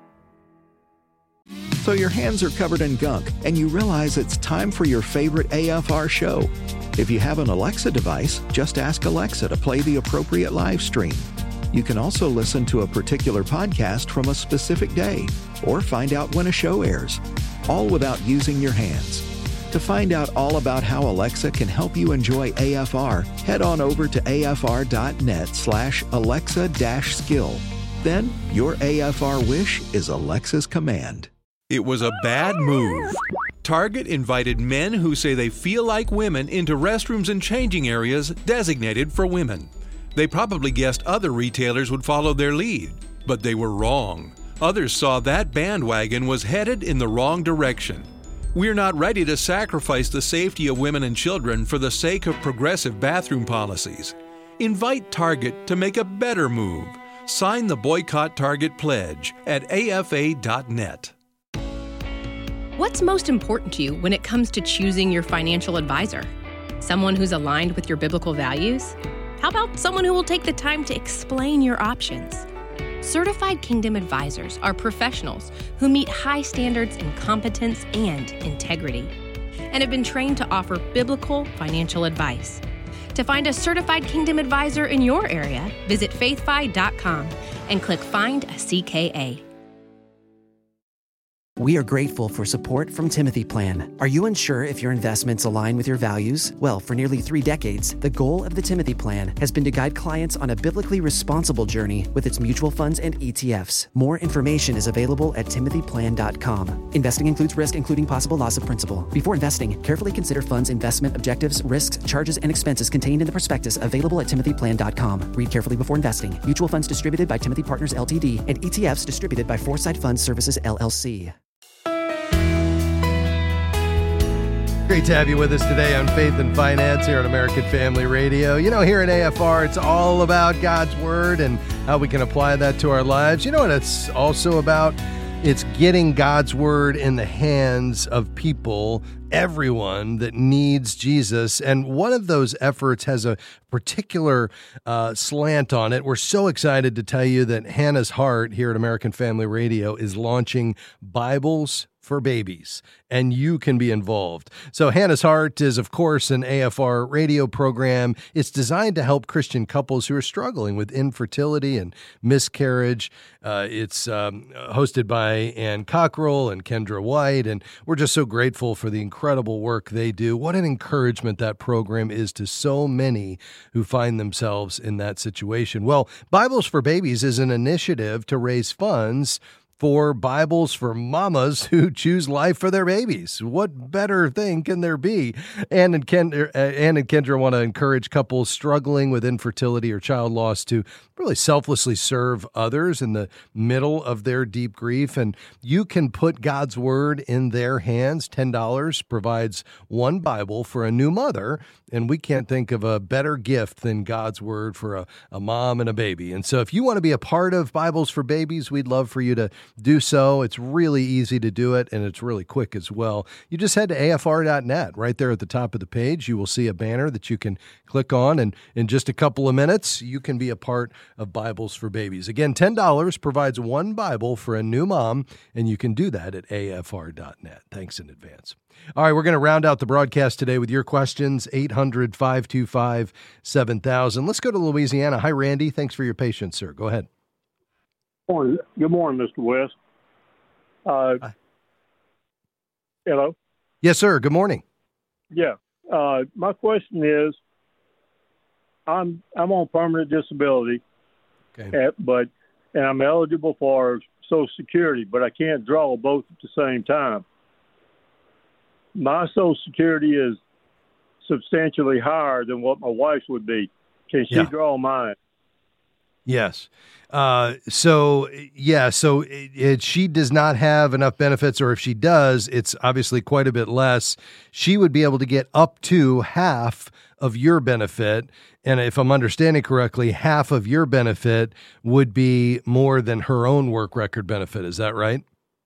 So your hands are covered in gunk, and you realize it's time for your favorite A F R show. If you have an Alexa device, just ask Alexa to play the appropriate live stream. You can also listen to a particular podcast from a specific day, or find out when a show airs, all without using your hands. To find out all about how Alexa can help you enjoy A F R, head on over to afr.net slash Alexa dash skill. Then, your A F R wish is Alexa's command. It was a bad move. Target invited men who say they feel like women into restrooms and changing areas designated for women. They probably guessed other retailers would follow their lead, but they were wrong. Others saw that bandwagon was headed in the wrong direction. We're not ready to sacrifice the safety of women and children for the sake of progressive bathroom policies. Invite Target to make a better move. Sign the Boycott Target Pledge at A F A dot net. What's most important to you when it comes to choosing your financial advisor? Someone who's aligned with your biblical values? How about someone who will take the time to explain your options? Certified Kingdom Advisors are professionals who meet high standards in competence and integrity and have been trained to offer biblical financial advice. To find a Certified Kingdom Advisor in your area, visit faith fi dot com and click Find a C K A. We are grateful for support from Timothy Plan. Are you unsure if your investments align with your values? Well, for nearly three decades, the goal of the Timothy Plan has been to guide clients on a biblically responsible journey with its mutual funds and E T Fs. More information is available at timothy plan dot com. Investing includes risk, including possible loss of principal. Before investing, carefully consider funds' investment objectives, risks, charges, and expenses contained in the prospectus available at timothy plan dot com. Read carefully before investing. Mutual funds distributed by Timothy Partners L T D and E T Fs distributed by Foresight Fund Services L L C. Great to have you with us today on Faith and Finance here on American Family Radio. You know, here at A F R, it's all about God's Word and how we can apply that to our lives. You know what it's also about? It's getting God's Word in the hands of people, everyone that needs Jesus. And one of those efforts has a particular uh, slant on it. We're so excited to tell you that Hannah's Heart here at American Family Radio is launching Bibles for Babies, and you can be involved. So Hannah's Heart is, of course, an A F R radio program. It's designed to help Christian couples who are struggling with infertility and miscarriage. Uh, it's um, hosted by Ann Cockrell and Kendra White, and we're just so grateful for the incredible work they do. What an encouragement that program is to so many who find themselves in that situation. Well, Bibles for Babies is an initiative to raise funds for Bibles for mamas who choose life for their babies. What better thing can there be? Ann and, Ken, uh, Ann and Kendra want to encourage couples struggling with infertility or child loss to really selflessly serve others in the middle of their deep grief. And you can put God's Word in their hands. ten dollars provides one Bible for a new mother. And we can't think of a better gift than God's Word for a, a mom and a baby. And so if you want to be a part of Bibles for Babies, we'd love for you to do so. It's really easy to do it, and it's really quick as well. You just head to A F R dot net. Right there at the top of the page, you will see a banner that you can click on, and in just a couple of minutes, you can be a part of Bibles for Babies. Again, ten dollars provides one Bible for a new mom, and you can do that at A F R dot net. Thanks in advance. All right, we're going to round out the broadcast today with your questions, eight hundred, five two five, seven thousand. Let's go to Louisiana. Hi, Randy. Thanks for your patience, sir. Go ahead. Morning. Good morning, Mister West. Uh, hello? Yes, sir. Good morning. Yeah. Uh, my question is, I'm I'm on permanent disability, okay. at, but and I'm eligible for Social Security, but I can't draw both at the same time. My Social Security is substantially higher than what my wife's would be. Can she Yeah. draw mine? Yes. Uh, so, yeah, so it, it, she does not have enough benefits, or if she does, it's obviously quite a bit less. She would be able to get up to half of your benefit. And if I'm understanding correctly, half of your benefit would be more than her own work record benefit. Is that right?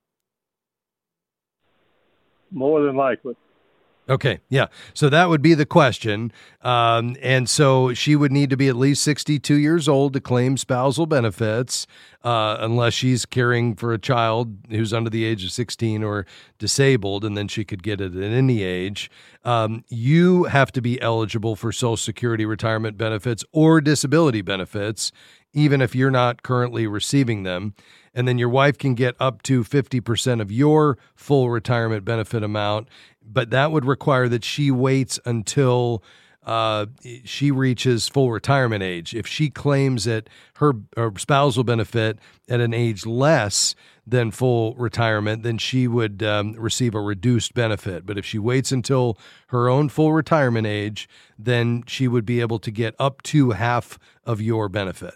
More than likely. Okay, yeah. So that would be the question. Um, and so she would need to be at least sixty-two years old to claim spousal benefits, uh, unless she's caring for a child who's under the age of sixteen or disabled, and then she could get it at any age. Um, you have to be eligible for Social Security retirement benefits or disability benefits, even if you're not currently receiving them. And then your wife can get up to fifty percent of your full retirement benefit amount, but that would require that she waits until uh, she reaches full retirement age. If she claims that her, her spousal benefit at an age less than full retirement, then she would um, receive a reduced benefit. But if she waits until her own full retirement age, then she would be able to get up to half of your benefit.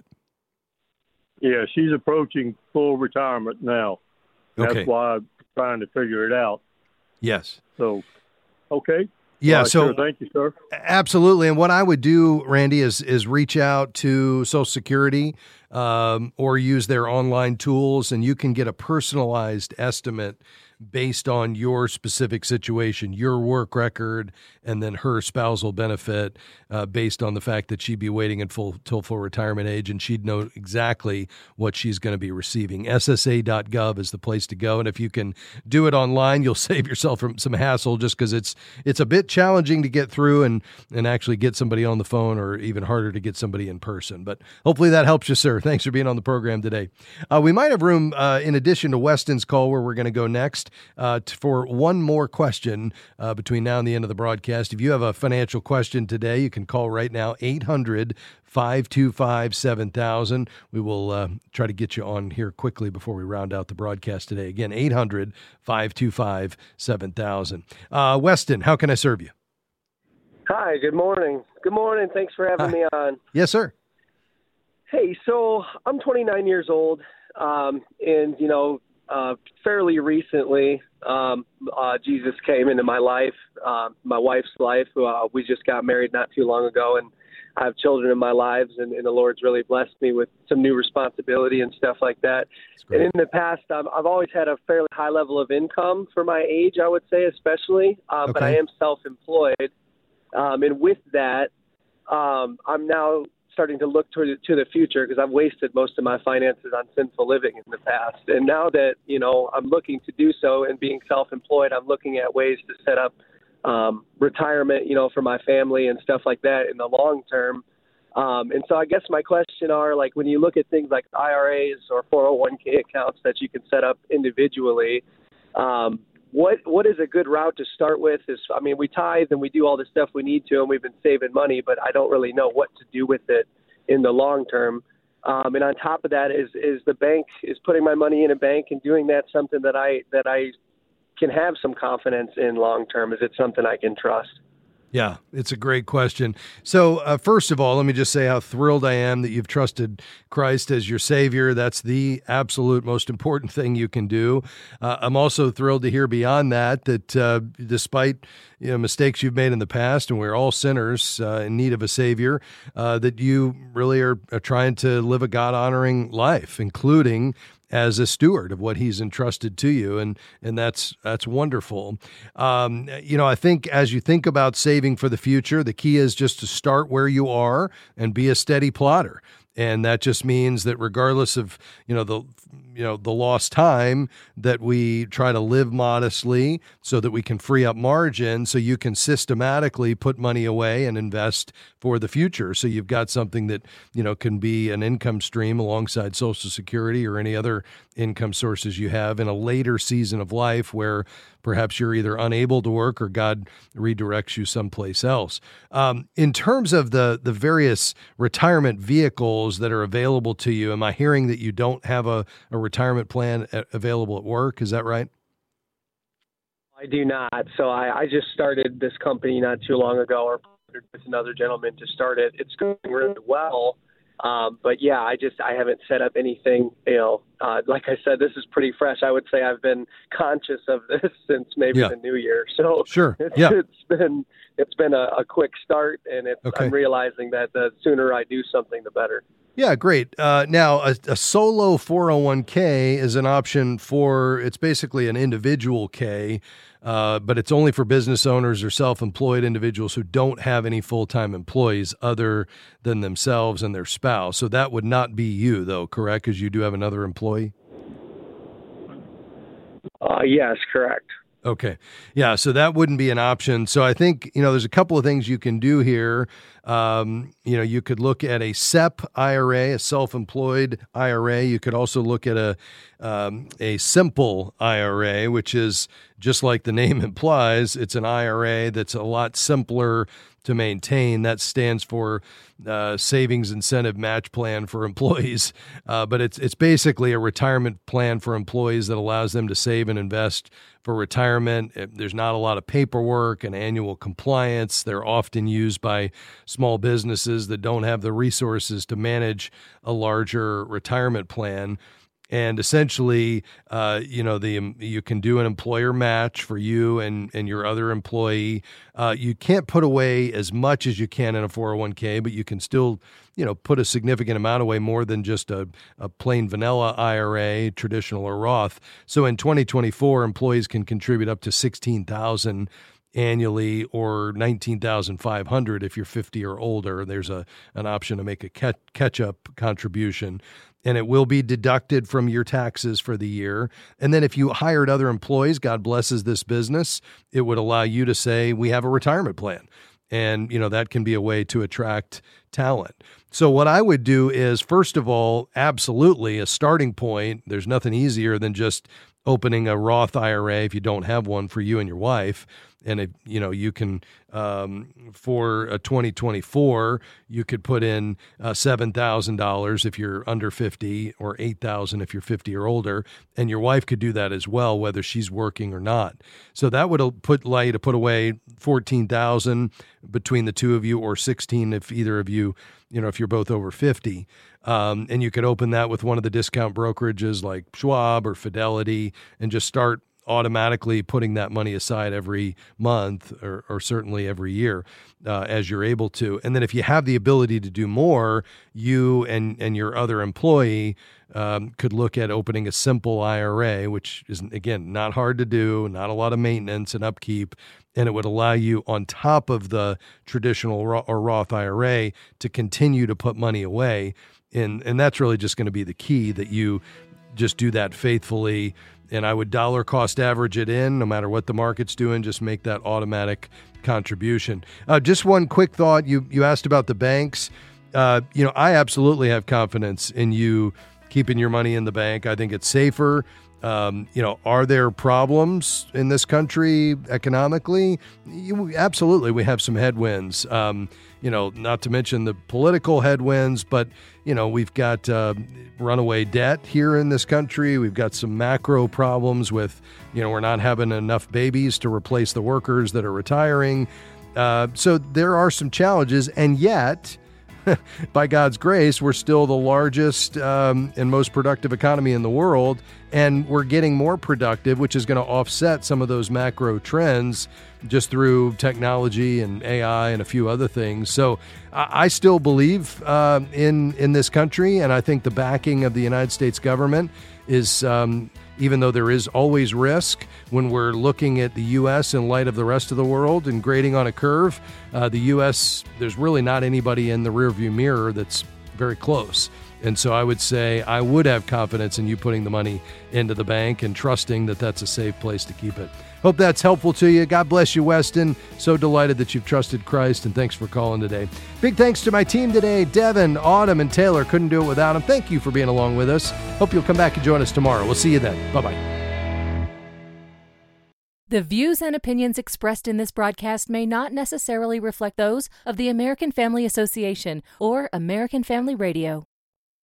Yeah, she's approaching full retirement now. That's Okay. why I'm trying to figure it out. Yes. So, okay. Yeah, All right, so sure. Thank you, sir. Absolutely. And what I would do, Randy, is is reach out to Social Security um, or use their online tools, and you can get a personalized estimate based on your specific situation, your work record, and then her spousal benefit uh, based on the fact that she'd be waiting until full, full retirement age, and she'd know exactly what she's going to be receiving. S S A dot gov is the place to go, and if you can do it online, you'll save yourself from some hassle, just because it's it's a bit challenging to get through and, and actually get somebody on the phone, or even harder to get somebody in person. But hopefully that helps you, sir. Thanks for being on the program today. Uh, we might have room, uh, in addition to Weston's call, where we're going to go next, Uh, t- for one more question uh, between now and the end of the broadcast. If you have a financial question today, you can call right now, eight hundred, five two five, seven thousand. We will uh, try to get you on here quickly before we round out the broadcast today. Again, eight hundred, five two five, seven thousand. Uh, Weston, how can I serve you? Hi, good morning. Good morning. Thanks for having Hi. me on. Yes, sir. Hey, so I'm twenty-nine years old, um, and, you know, uh, fairly recently, um, uh, Jesus came into my life, uh, my wife's life. Uh, we just got married not too long ago, and I have children in my lives, and, and the Lord's really blessed me with some new responsibility and stuff like that. And in the past, I've, I've always had a fairly high level of income for my age, I would say, especially, uh, but I am self-employed. Um, and with that, um, I'm now starting to look to, to the future, because I've wasted most of my finances on sinful living in the past. And now that, you know, I'm looking to do so and being self-employed, I'm looking at ways to set up um, retirement, you know, for my family and stuff like that in the long term. Um, and so I guess my question are, like, when you look at things like I R As or four oh one k accounts that you can set up individually, um, What what is a good route to start with? Is I mean, we tithe and we do all the stuff we need to, and we've been saving money, but I don't really know what to do with it in the long term. Um, and on top of that, is is the bank is putting my money in a bank and doing that something that I that I can have some confidence in long term? Is it something I can trust? Yeah, it's a great question. So uh, first of all, let me just say how thrilled I am that you've trusted Christ as your Savior. That's the absolute most important thing you can do. Uh, I'm also thrilled to hear beyond that, that uh, despite you know, mistakes you've made in the past, and we're all sinners uh, in need of a Savior, uh, that you really are, are trying to live a God-honoring life, including as a steward of what he's entrusted to you. And, and that's, that's wonderful. Um, you know, I think as you think about saving for the future, the key is just to start where you are and be a steady plotter. And that just means that regardless of, you know, the, you know, the lost time, that we try to live modestly so that we can free up margin so you can systematically put money away and invest for the future. So you've got something that, you know, can be an income stream alongside Social Security or any other income sources you have in a later season of life where perhaps you're either unable to work or God redirects you someplace else. Um, in terms of the the various retirement vehicles that are available to you, am I hearing that you don't have a, a retirement plan a- available at work? Is that right? I do not. So I, I just started this company not too long ago, or partnered with another gentleman to start it. It's going really well. Um, but yeah, I just, I haven't set up anything, you know, uh, like I said, this is pretty fresh. I would say I've been conscious of this since maybe Yeah. the new year. So Sure. it's, Yeah. it's been, it's been a, a quick start, and it's, Okay. I'm realizing that the sooner I do something, the better. Yeah, great. Uh, now, a, a solo four oh one k is an option for, it's basically an individual K, uh, but it's only for business owners or self-employed individuals who don't have any full-time employees other than themselves and their spouse. So that would not be you, though, correct? Because you do have another employee? Uh, yes, correct. Okay. Yeah. So that wouldn't be an option. So I think, you know, there's a couple of things you can do here. Um, you know, you could look at a S E P I R A, a self-employed I R A. You could also look at a, um, a simple I R A, which is just like the name implies. It's an I R A that's a lot simpler to maintain. That stands for uh, Savings Incentive Match Plan for Employees. Uh, but it's it's basically a retirement plan for employees that allows them to save and invest for retirement. There's not a lot of paperwork and annual compliance. They're often used by small businesses that don't have the resources to manage a larger retirement plan. And essentially, uh, you know, the you can do an employer match for you and, and your other employee. Uh, you can't put away as much as you can in a four oh one k, but you can still, you know, put a significant amount away, more than just a, a plain vanilla I R A, traditional or Roth. So in twenty twenty-four, employees can contribute up to sixteen thousand dollars annually, or nineteen thousand five hundred dollars if you're fifty or older. There's a an option to make a catch, catch-up contribution, and it will be deducted from your taxes for the year. And then if you hired other employees, God blesses this business, it would allow you to say, we have a retirement plan. And, you know, that can be a way to attract talent. So what I would do is, first of all, absolutely a starting point. There's nothing easier than just opening a Roth I R A if you don't have one for you and your wife. And if, you know, you can, um, for a twenty twenty-four, you could put in uh, seven thousand dollars if you're under fifty, or eight thousand dollars if you're fifty or older. And your wife could do that as well, whether she's working or not. So that would put allow you to put away fourteen thousand dollars between the two of you, or sixteen if either of you, you know, if you're both over fifty. Um, and you could open that with one of the discount brokerages like Schwab or Fidelity, and just start automatically putting that money aside every month, or, or certainly every year, uh, as you're able to. And then if you have the ability to do more, you and, and your other employee um, could look at opening a simple I R A, which is, again, not hard to do, not a lot of maintenance and upkeep. And it would allow you, on top of the traditional or Roth I R A, to continue to put money away. And, and that's really just going to be the key, that you just do that faithfully. And I would dollar cost average it in, no matter what the market's doing. Just make that automatic contribution. Uh, just one quick thought. You you asked about the banks. Uh, you know, I absolutely have confidence in you keeping your money in the bank. I think it's safer. Um, you know, are there problems in this country economically? You, absolutely, we have some headwinds. Um, you know, not to mention the political headwinds, but, you know, we've got uh, runaway debt here in this country. We've got some macro problems with, you know, we're not having enough babies to replace the workers that are retiring. Uh, so there are some challenges, and yet by God's grace, we're still the largest um, and most productive economy in the world, and we're getting more productive, which is going to offset some of those macro trends just through technology and A I and a few other things. So I still believe uh, in in this country, and I think the backing of the United States government is, um, even though there is always risk when we're looking at the U S in light of the rest of the world and grading on a curve, uh, the U S, there's really not anybody in the rearview mirror that's very close. And so I would say I would have confidence in you putting the money into the bank and trusting that that's a safe place to keep it. Hope that's helpful to you. God bless you, Weston. So delighted that you've trusted Christ, and thanks for calling today. Big thanks to my team today, Devin, Autumn, and Taylor. Couldn't do it without them. Thank you for being along with us. Hope you'll come back and join us tomorrow. We'll see you then. Bye-bye. The views and opinions expressed in this broadcast may not necessarily reflect those of the American Family Association or American Family Radio.